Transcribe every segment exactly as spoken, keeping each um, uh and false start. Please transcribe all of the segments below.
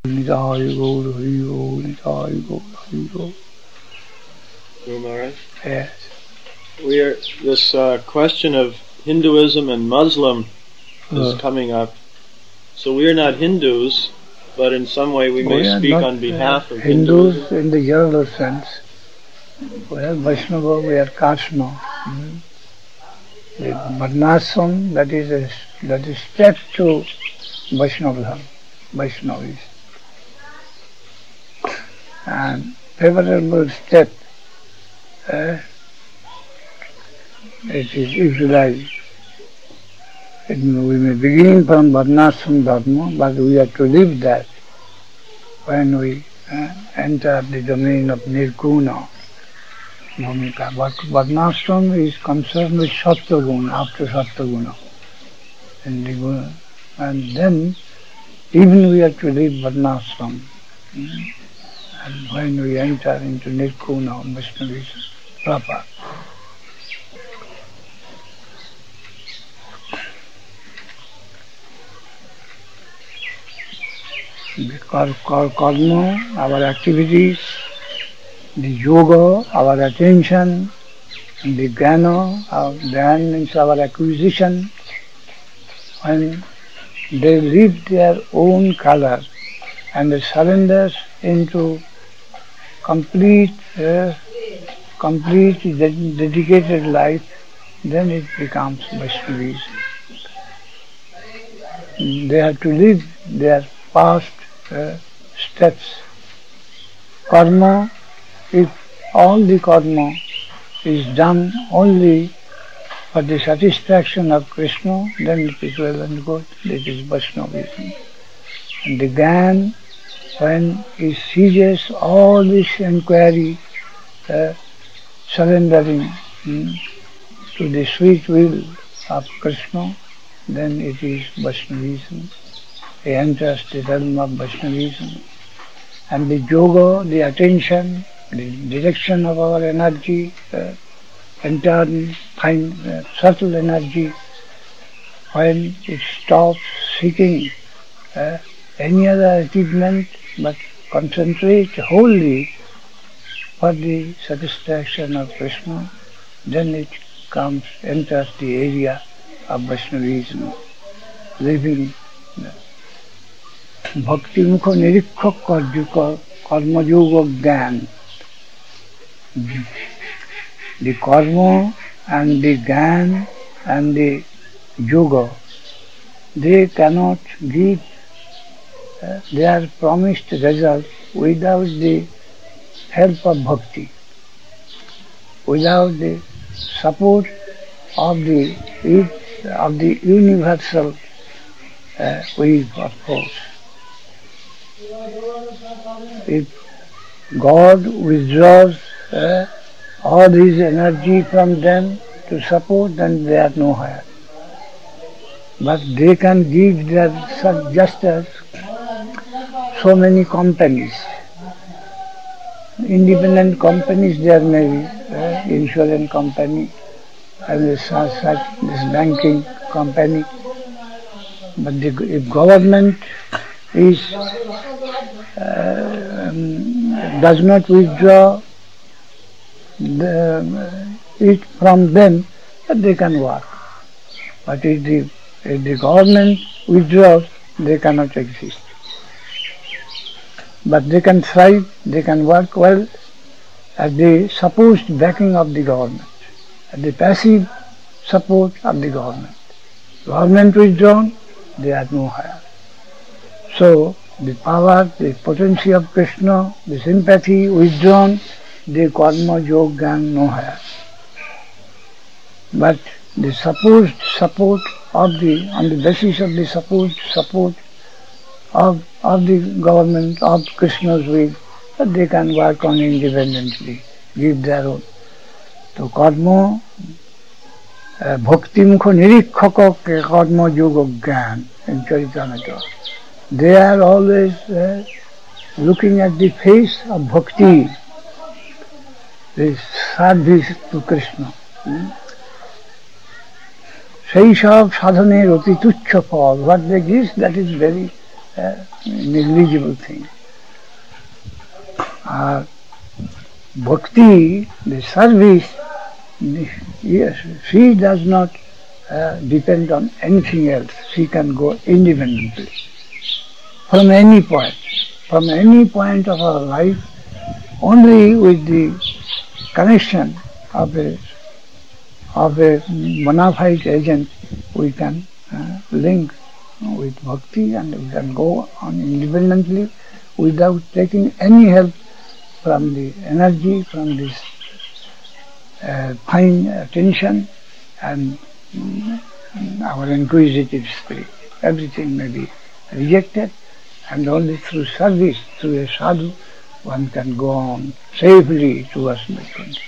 Nitai Gaur Hari Gaur, Nitai Gaur Hari Gaur. Guru Maharaj? Yes. We are, this uh, question of Hinduism and Muslim is Uh, coming up. So we are not Hindus, but in some way we may we are speak not, on behalf uh, of Hindus Hinduism. in the general sense. We are Vaishnava, we are Kasma. Mm. The Varnashram, that is a, that is step to Vaishnavism, Vaishnavism. And favorable step, uh, it is utilized. It, we may begin from Varnashram Dharma, but we have to live that when we uh, enter the domain of Nirguna. Bhumika. But Varnashram is concerned with Sattva-guna, after Sattva-guna. And, the, and then, even we have to live Varnashram. Mm, and when we enter into Nirguna, Vaishnavism proper. Because karma, our activities, the yoga, our attention, and the jnana, our jnana means our acquisition, when they leave their own color and they surrender into complete, uh, complete ded- dedicated life, then it becomes Vaishnavism. They have to leave their past uh, steps. Karma, if all the karma is done only for the satisfaction of Krishna, then it is well and good. It is Vaishnavism. And the Gyan, when he ceases all this inquiry, uh, surrendering mm, to the sweet will of Krishna, then it is Vaishnavism. He enters the realm of Vaishnavism. And the yoga, the attention, the direction of our energy, uh, entire fine, uh, subtle energy, when it stops seeking uh, any other achievement, but concentrate wholly for the satisfaction of Krishna, then it comes, enters the area of Vaishnavism, living Bhakti Mukha Nirikkhak Karjuka Karma Yoga Gyan. The karma and the Gyan and the yoga, they cannot give uh, their promised result without the help of bhakti, without the support of the of the universal uh, wave of force. If God withdraws uh, all his energy from them to support, then they are no higher. But they can give their just as so many companies, independent companies there may be, uh, insurance company, and such, such this banking company. But the, if government is uh, um, does not withdraw the, it from them, they can work. But if the, if the government withdraws, they cannot exist. But they can thrive, they can work well at the supposed backing of the government, at the passive support of the government. Government withdrawn, they are no higher. So the power, the potency of Krishna, the sympathy withdrawn, the karma yoga gyan no higher. But the supposed support of the, on the basis of the supposed support of, of the government, of Krishna's will, that they can work on independently, give their own. So karma, uh, bhakti mukha nirikkha karma yoga gyan in Charitamrita. They are always uh, looking at the face of bhakti, the service to Krishna. সেই সব সাধনের অতি তুচ্ছ ফল, what they give, that is very a negligible thing. Uh, bhakti, the service, yes, she does not uh, depend on anything else. She can go independently from any point, from any point of our life. Only with the connection of a of a bona fide agent we can uh, link with bhakti, and we can go on independently without taking any help from the energy, from this uh, fine attention and mm, our inquisitive spirit. Everything may be rejected, and only through service, through a sadhu, one can go on safely towards Vaikuntha.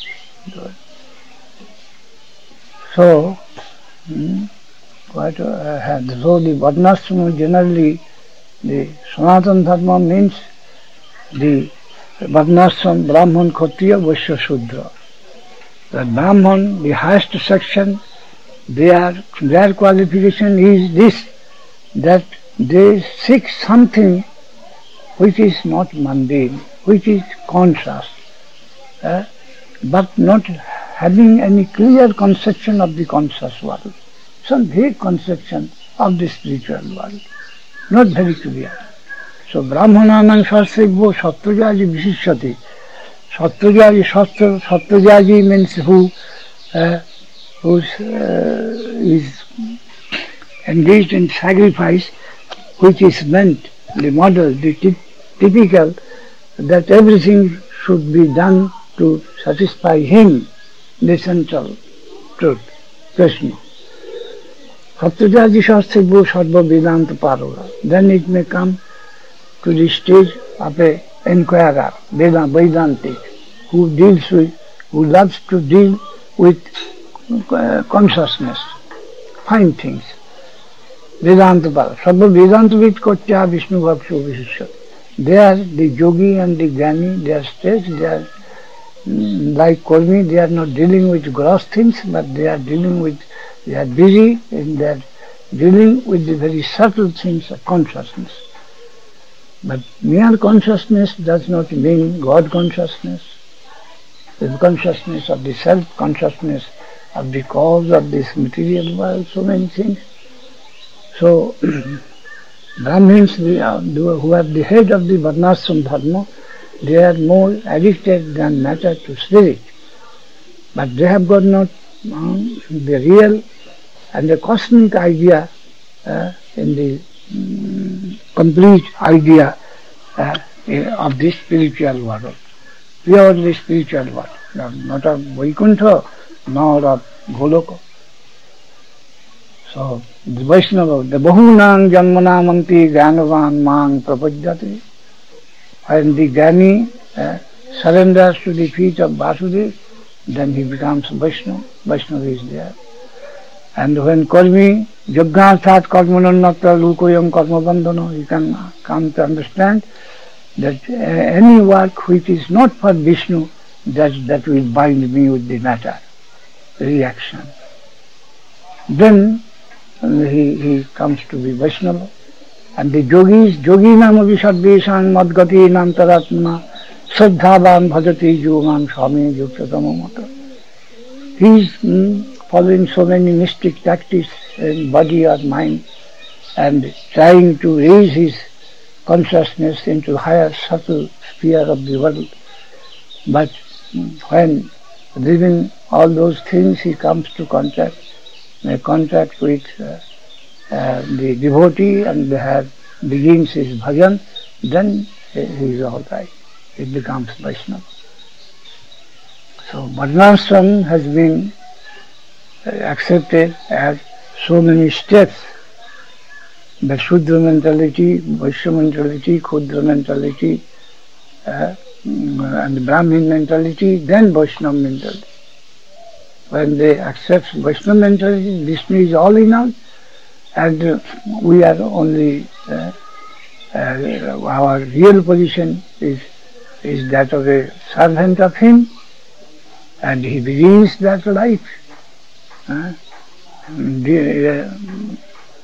So, hmm, what, uh, so the Varnashrama generally, the Sanatana Dharma means the Varnashram, Brahman, Kshatriya, Vaishya, Shudra. The Brahman, the highest section, their, their qualification is this, that they seek something which is not mundane, which is conscious, uh, but not having any clear conception of the conscious world, some vague conception of the spiritual world, not very clear. So Brahmananam Shastrebho Sattvajaji Vishishyati. Sattvajaji, Sattvajaji means who uh, who uh, is engaged in sacrifice, which is meant, the model, the t- typical, that everything should be done to satisfy him, the central truth, Krishna. Sattvajaji Shastrebho Sarva Vedanta Paroga. Then it may come to the stage of a inquirer, Vedantic, who deals with, who loves to deal with uh, consciousness, fine things. Vedanta Bala. Sarva Vedanta Vid Kotya Vishnu Bhakshu Vishishyat. They are the yogi and the jnani, they are stage, they are mm, like Kormi, they are not dealing with gross things, but they are dealing with, they are busy in their dealing with the very subtle things of consciousness. But mere consciousness does not mean God consciousness, the consciousness of the self, consciousness of the cause of this material world, so many things. So, Brahmins who are the head of the Varnashram Dharma, they are more addicted than matter to spirit. But they have got not um, the real and the cosmic idea uh, in the um, complete idea uh, of this spiritual world, purely spiritual world, not of Vaikuntha, nor of Goloka. So, the Vaishnava, the Bahunang Janmanamanti Gyanavan Mang Prapajyati. When the Jnani uh, surrenders to the feet of Vasudev, then he becomes Vaishnava. Vaishnava is there. And when Karmi, Yajnarthat Karmanannatra Lukoyam Karma Bandhana, he can come to understand that uh, any work which is not for Vishnu, that, that will bind me with the matter, reaction. Then he, he comes to be Vaishnava. And the yogis, yoginam avisarveshan madgati nantaratmana saddhavan bhajati yogam swami yuktatama mata. He is mm, following so many mystic tactics in body or mind and trying to raise his consciousness into higher subtle sphere of the world. But mm, when leaving all those things, he comes to contact, may contact with uh, uh, the devotee and have, begins his bhajan, then he is all right. It becomes Vaishnava. So Varnashram has been accepted as so many steps. The Shudra mentality, Vaishya mentality, Kudra mentality, uh, and Brahmin mentality, then Vaishnava mentality. When they accept Vaishnava mentality, Vishnu is all in all, and uh, we are only, uh, uh, our real position is, is that of a servant of him, and he begins that life. Uh, the, uh,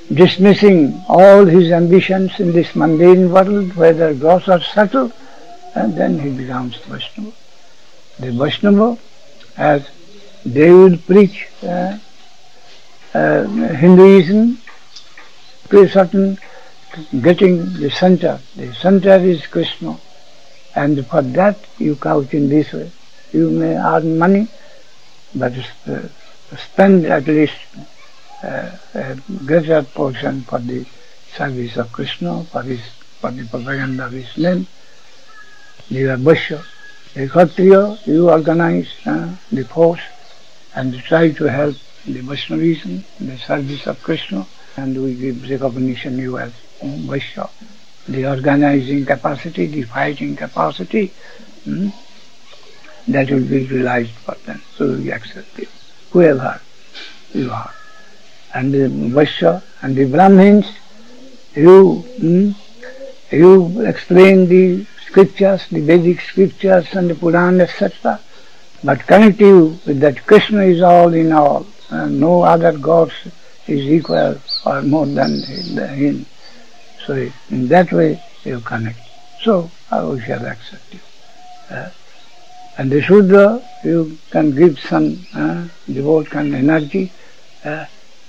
dismissing all his ambitions in this mundane world, whether gross or subtle, and then he becomes Vaishnava. The Vaishnava, as they will preach uh, uh, Hinduism to a certain, getting the center. The center is Krishna, and for that you couch in this way. You may earn money, but uh, spend at least uh, a greater portion for the service of Krishna, for his, for the propaganda of his name. You are Vaishya. The Kshatriya, you organize uh, the force and try to help the Vaishnavism, the service of Krishna, and we give recognition you as Vaishya. The organizing capacity, the fighting capacity, hmm, that will be utilized for them. So we accept you, whoever you are. And the Vaishya and the Brahmins, you, hmm, you explain the scriptures, the Vedic scriptures and the Purana, et cetera. But connect you with that Krishna is all in all, and no other gods is equal or more than him. So in that way you connect. So we shall accept you. Uh, and the Shudra, you can give some uh, devotion, energy. Uh,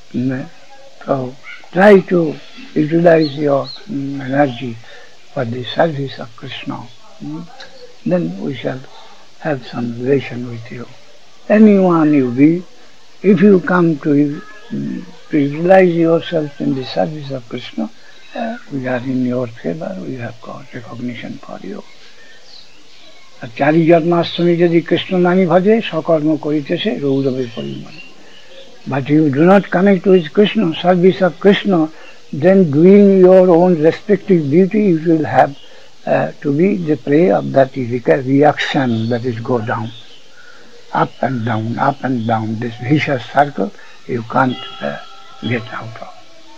so try to utilize your um, energy for the service of Krishna. Mm. Then we shall have some relation with you. Anyone you be, if you come to, um, to utilize yourself in the service of Krishna, uh, we are in your favor, we have got recognition for you. Chari Janmashtami jadi Krishna nami bhaje, sakarma koritese, Raudave parimane. But you do not connect with Krishna, service of Krishna, then doing your own respective duty, you will have uh, to be the prey of that reaction that is go down. Up and down, up and down, this vicious circle you can't uh, get out of.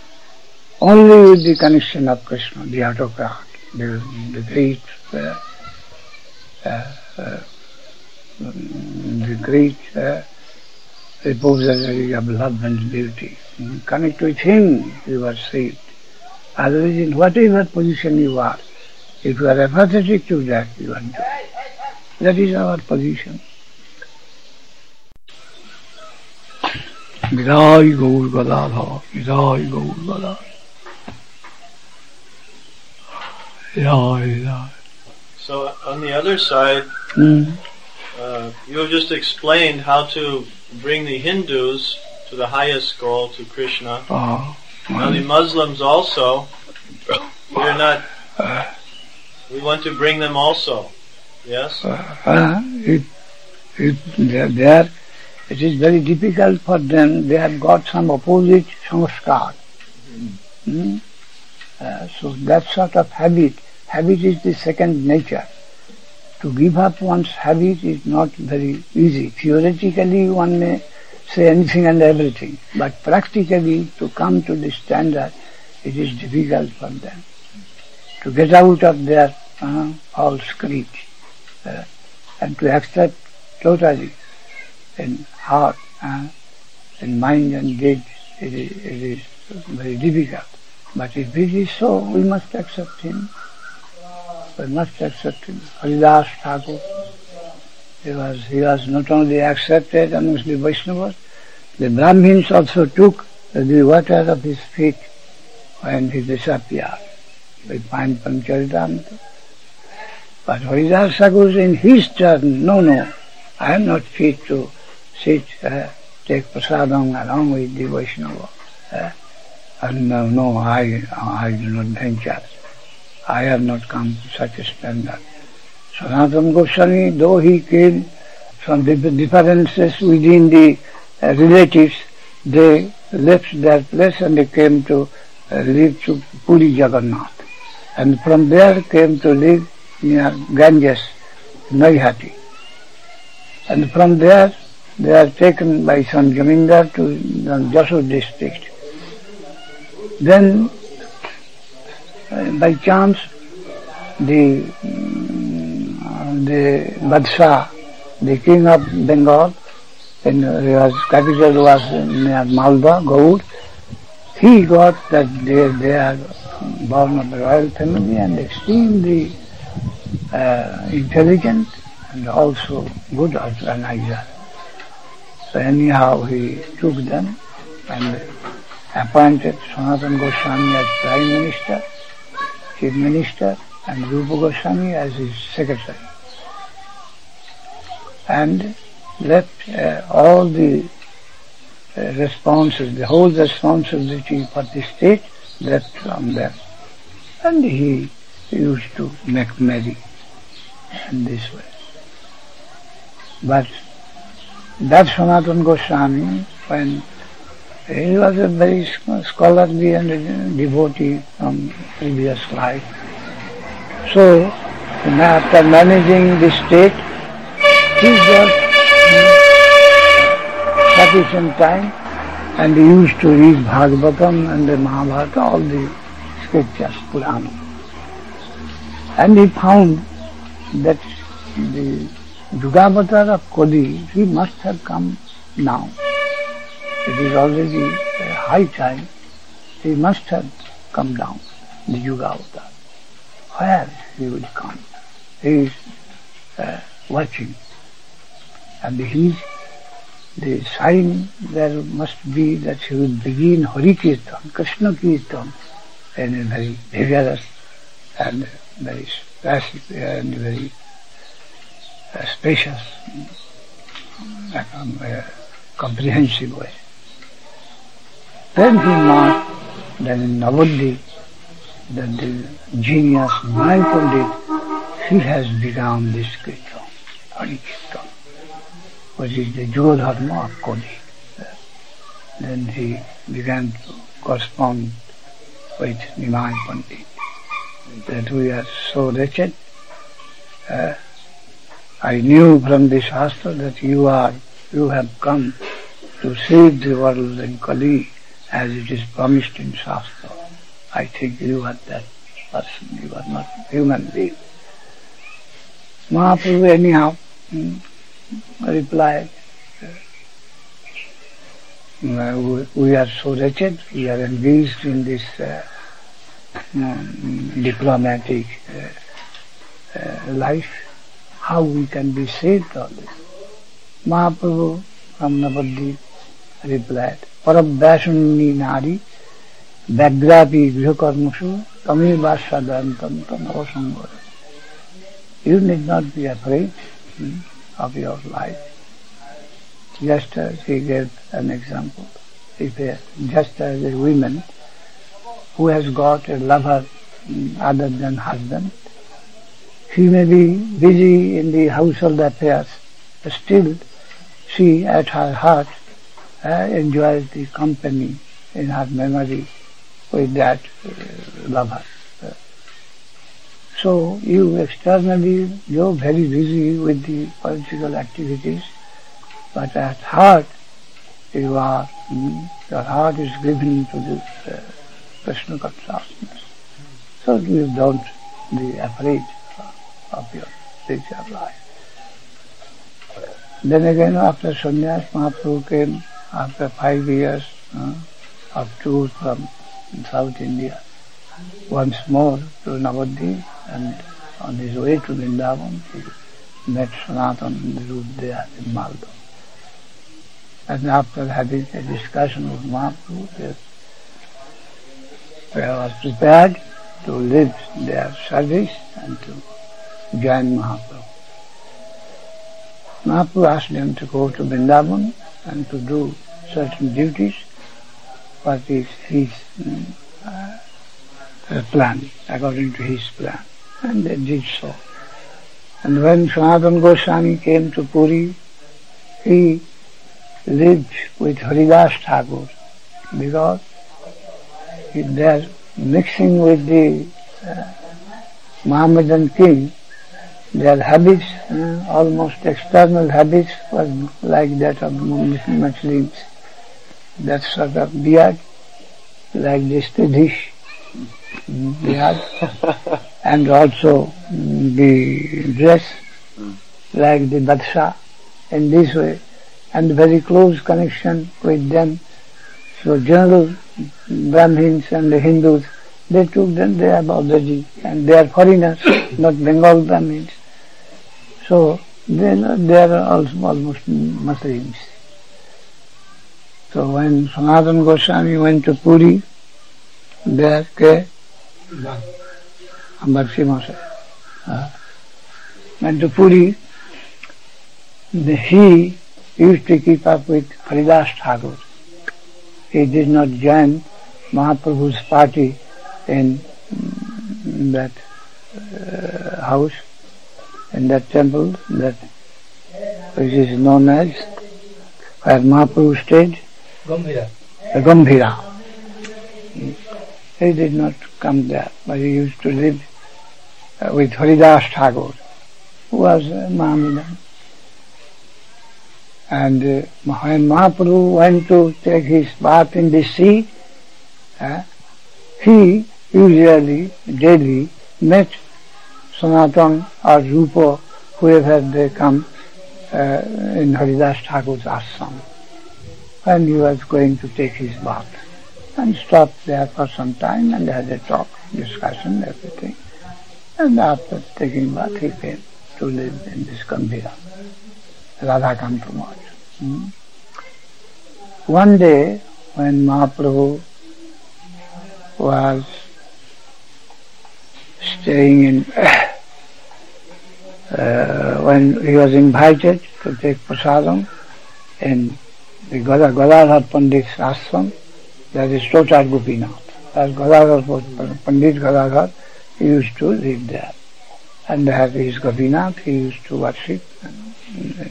Only with the connection of Krishna, the autocrat, the, the great, uh, uh, uh, the great uh, repository of love and beauty. Connect with him, you are saved. Otherwise, in whatever position you are, if you are apathetic to that, you are doomed. That is our position. Vidai Gaur Gadadha, Vidai Gaur Gadadha. Vidai, Vidai. So on the other side, mm. uh, you have just explained how to bring the Hindus to the highest goal, to Krishna. Oh, now the Muslims also, we're not, we want to bring them also, yes? Uh, uh, it, it, they are, it is very difficult for them, they have got some opposite sanskar. Mm-hmm. Mm? Uh, so that sort of habit, habit is the second nature. To give up one's habit is not very easy. Theoretically one may say anything and everything, but practically to come to this standard, it is difficult for them. To get out of their uh, false creed uh, and to accept totally in heart, uh, in mind and deed, it is, it is very difficult. But if it is so, we must accept him. We must accept him. Haridas Thakur, he was, he was not only accepted amongst the Vaishnavas, the Brahmins also took the water of his feet when he disappeared. We find from Charitamrita. But Haridas Thakur in his turn, no, no, I am not fit to sit, uh, take prasadam along with the Vaishnava. Uh, and no, no, I, I do not venture. I have not come to such a standard. Sanatana Goswami, though he came from the differences within the uh, relatives, they left their place and they came to uh, live to Puri Jagannath. And from there came to live near Ganges, Naihati. And from there they are taken by some Jamindar to the Jasur district. Then uh, by chance the um, the Badshah, the king of Bengal, and his capital was near Malda, Gaur, he got that they, they are born of the royal family and extremely uh, intelligent and also good organizer. So anyhow he took them and appointed Sanatana Goswami as Prime Minister, Chief Minister, and Rupa Goswami as his secretary. And left uh, all the uh, responses, the whole responsibility for the state left on them. And he used to make merry in this way. But that Sanatana Goswami, when he was a very scholarly and devotee from previous life, so after managing the state, he got sufficient time and he used to read Bhagavatam and the Mahabharata, all the scriptures, Purana. And he found that the Yugavatar of Kodi, he must have come now. It is already a high time. He must have come down, the Yugavatar. Where he will come? He is uh, watching. And he, the sign there must be that he will begin Hari Kirtan, Krishna Kirtan, in a very vigorous and very specific and very uh, spacious, um, uh, comprehensive way. Then he marked that in Navadvip, that the genius Nimai Pandit, he has begun this Kirtan, Hari Kirtan, which is the Yuga Dharma of Kodi. Then he began to correspond with Nimai Pandit, that we are so wretched. Uh, I knew from the Shastra that you are, you have come to save the world in Kali, as it is promised in Shastra. I think you are that person, you are not human being. Mahaprabhu anyhow hmm, replied, uh, we are so wretched, we are engaged in this uh, um, diplomatic uh, uh, life, how we can be saved of this? Mahaprabhu from Navadvip replied, Parabhyasuni nari Vyagrapi Grihakarmashu Tameva Sadantam Tanavasangara. You need not be afraid hmm, of your life. Just as he gave an example, if a, just as a woman who has got a lover hmm, other than husband, she may be busy in the household affairs, but still she at her heart uh, enjoys the company in her memory with that uh, lover. Uh, so you externally, you're very busy with the political activities, but at heart, you are, mm, your heart is given to this uh, Krishna consciousness. So you don't be afraid of your future life. Then again, after sannyas, Mahaprabhu came after five years uh, of tour from South India, once more to Navadvip, and on his way to Vrindavan, he met Sanatana in the road there in Maldo. And after having a discussion with Mahaprabhu, he was prepared to leave their service and to join Mahaprabhu. Mahaprabhu asked them to go to Vrindavan and to do certain duties, what is his uh, plan, according to his plan. And they did so. And when Sanatana Goswami came to Puri, he lived with Haridas Thakur, because they are mixing with the uh, Mohammedan king. Their habits, uh, almost external habits, was like that of Muslims. That sort of beard, like the Stadish beard, and also the dress, like the Badshah, in this way, and very close connection with them. So general Brahmins and the Hindus, they took them, they are Babaji, and they are foreigners, not Bengal Brahmins. So they, they are also almost Muslims. So when Sanatana Goswami went to Puri, there, ke, Ambarsi Masa, uh, went to Puri, the, he used to keep up with Haridas Thakur. He did not join Mahaprabhu's party in that uh, house, in that temple, that which is known as where Mahaprabhu stayed, Gambhira. the Gambhira. He did not come there, but he used to live uh, with Haridas Thakur, who was uh, Mahamidan. And uh, when Mahaprabhu went to take his bath in the sea, uh, he usually, daily, met Sanatana or Rupa, whoever they come uh, in Haridas Thakur's ashram, when he was going to take his bath, and stopped there for some time and had a talk, discussion, everything. And after taking bath, he came to live in this Gambhira, Radhakanta Math. Hmm. One day, when Mahaprabhu was staying in, uh, when he was invited to take prasadam in the Gadadhar Pandit's ashram, that is Totar Gopinath. As Gadadhar, Pandit Gadadhar, he used to live there. And as his Gopinath, he used to worship. And,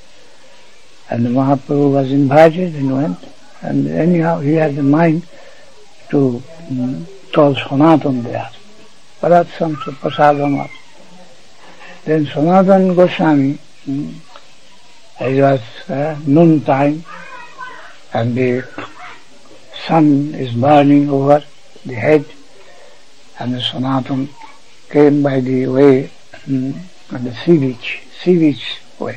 and Mahaprabhu was invited and went. And anyhow, he had the mind to um, call Sanatana there. But some prasadam. Then Sanatana Goswami, um, it was uh, noon time, and the sun is burning over the head, and the Sanatana came by the way, um, on the sea beach, sea beach way,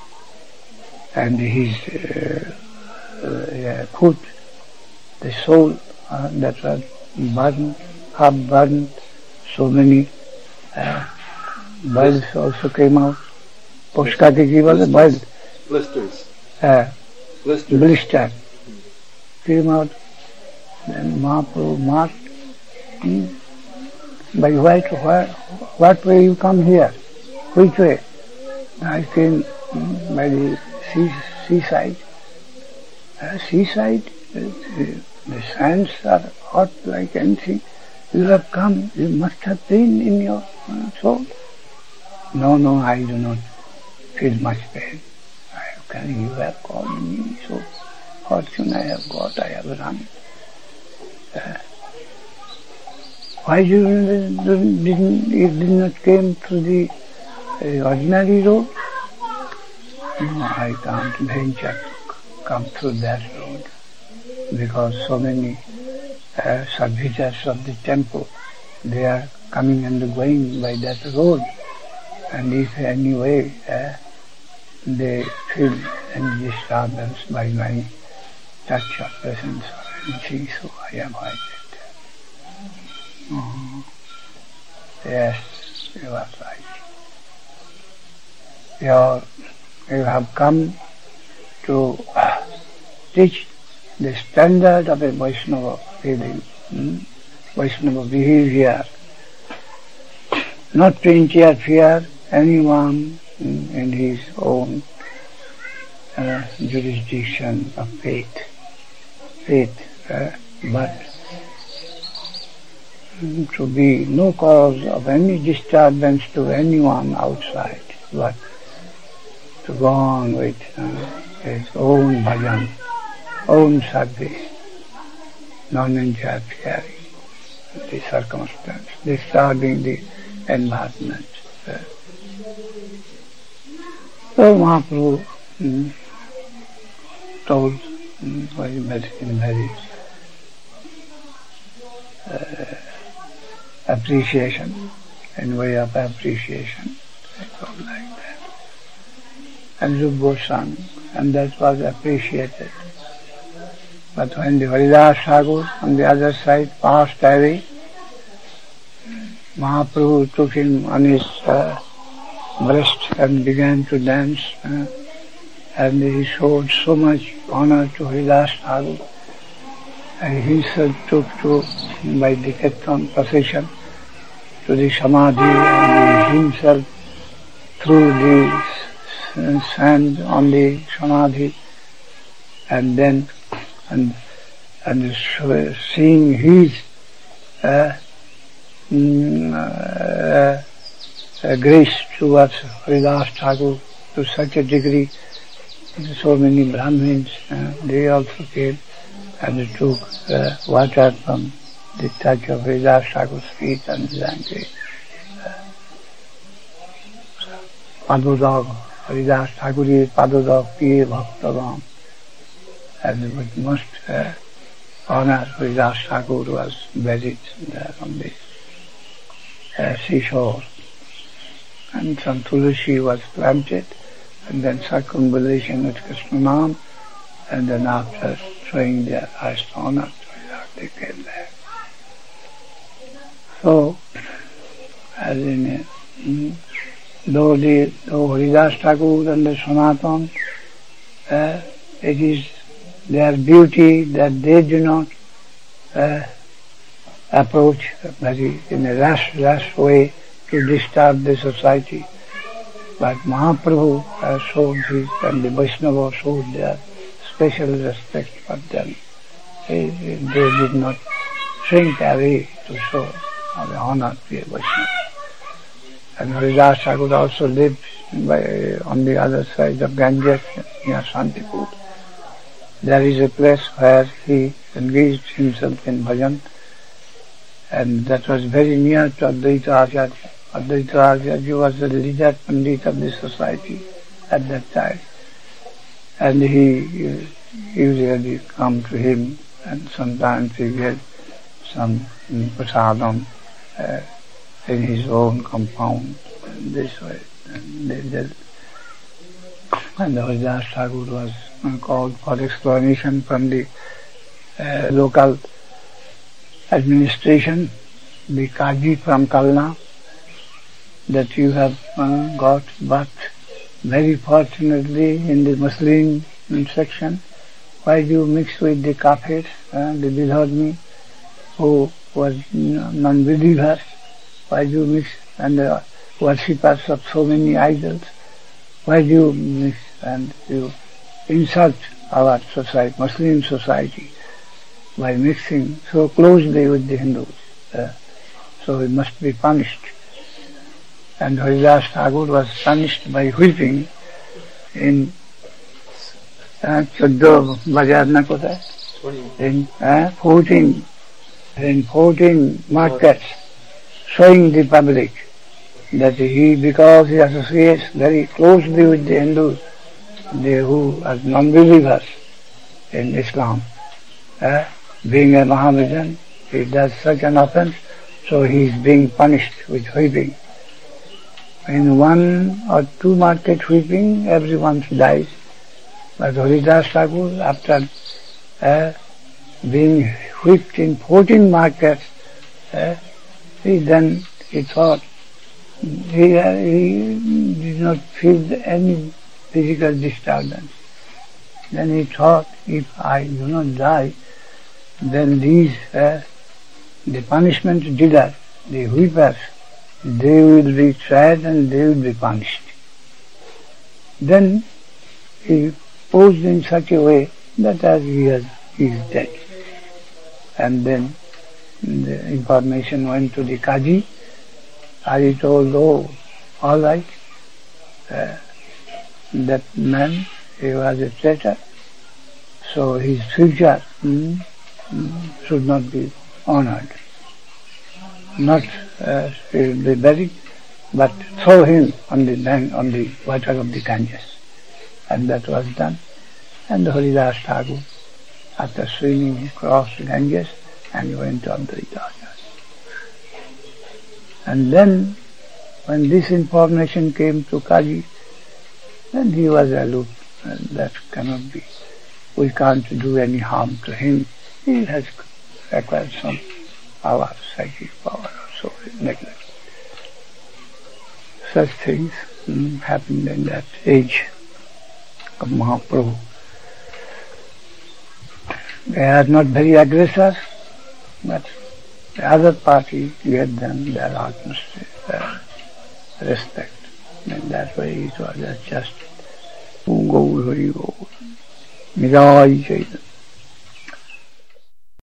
and his uh, uh, put the soul uh, that was burned, half burned, so many uh, boils also came out. Poshkati ki was boiled. Blisters. Uh, Blisters. Blister came out. Then Mahaprabhu marked, hmm, by what, what, what way you come here? Which way? I came hmm, by the sea, seaside. Uh, seaside, uh, the sands are hot like anything. You have come, you must have pain in your uh, soul. No, no, I do not feel much pain. I have come, you have called me, so fortune I have got, I have run. Uh, why you didn't, you did not came through the uh, ordinary road? No, I can't venture to come through that road, because so many uh, servitors of the temple, they are coming and going by that road, and if any way uh, they feel any disturbance by my touch or presence or anything, so I avoid it. Mm-hmm. Yes, you are right. You, are, you have come to uh, teach the standard of a Vaishnava feeling, hmm? Vaishnava behavior, not to interfere anyone in, in his own uh, jurisdiction of faith, faith, uh, but to be no cause of any disturbance to anyone outside, but to go on with uh, his own bhajan, own service, non-interfering the circumstance, disturbing the environment. Uh, so Mahaprabhu mm, told mm, very, very uh, appreciation, in way of appreciation, I told like that. And Rupa Goswami, and that was appreciated. But when the Haridas Thakur on the other side passed away, Mahaprabhu took him on his uh, breast and began to dance, uh, and he showed so much honor to Haridas Thakur. And he himself took to, by the Kirtan procession, to the Samadhi, and he himself threw the sand on the Samadhi, and then and and seeing his uh, mm, uh, uh, grace towards Haridas Thakur to such a degree, so many Brahmins, uh, they also came and took uh, water from the touch of Haridas Thakur's feet and drank it. Padodog, Haridas Thakur is Padodog, Piye Bhaktavam. And with most uh, honor, Haridas Thakur was buried there on the uh, seashore. And some Tulasi was planted, and then circumambulation with Krishna Nam, and then after showing their highest honor, they came there. So, as in, uh, though the though Haridas Thakur and the Sanatan, uh, it is their beauty that they do not uh, approach very in a rash, rash way to disturb the society. But Mahaprabhu uh, showed his, and the Vaishnava showed their special respect for them. They, they did not shrink away to show the honor to a Vaishnava. And Haridas Thakur also lived by, on the other side of Ganges near Shantipur. There is a place where he engaged himself in bhajan, and that was very near to Advaita Acharya. Advaita Acharya was the leader Pandit of the society at that time, and he usually come to him, and sometimes he gave some prasadam uh, in his own compound, and this way. And, they, they, and the Haridas Thakur was called for explanation from the uh, local administration, the Kaji from Kalna, that you have uh, got, but very fortunately in the Muslim section, why do you mix with the Kafirs, uh, the Bidharmi, who was non-believers? Why do you mix, and the worshippers of so many idols? Why do you mix and you insult our society, Muslim society, by mixing so closely with the Hindus? Uh, so he must be punished. And Haridas Thakur was punished by whipping in Choddo Bajar na kotha, in uh, fourteen, in fourteen markets, showing the public that he, because he associates very closely with the Hindus, they who are non-believers in Islam, uh, being a Mohammedan, he does such an offense, so he is being punished with whipping. In one or two market whipping, everyone dies. But Haridas Thakur, after uh, being whipped in fourteen markets, uh, he then he thought he, uh, he did not feel any physical disturbance. Then he thought, if I do not die, then these uh, the punishment dealer, the whippers, they will be tried and they will be punished. Then he posed in such a way that as he, has, he is dead. And then the information went to the Kaji. Kaji told, oh, all right, uh, that man, he was a traitor, so his future mm, mm, should not be honored. Not uh, he will be buried, but throw him on the bank, on the water of the Ganges. And that was done. And Haridas Thakur, after swimming, he crossed Ganges and went on the Ganges. And then, when this information came to Kaji, then he was aloof, and that cannot be. we can't do any harm to him. He has acquired some power, psychic power, so neglect. Such things mm, happened in that age of Mahaprabhu. They are not very aggressors, but the other party gave them their utmost uh, respect. In that way it was just Gaur Hari Gaur. Niraj Chaitanya.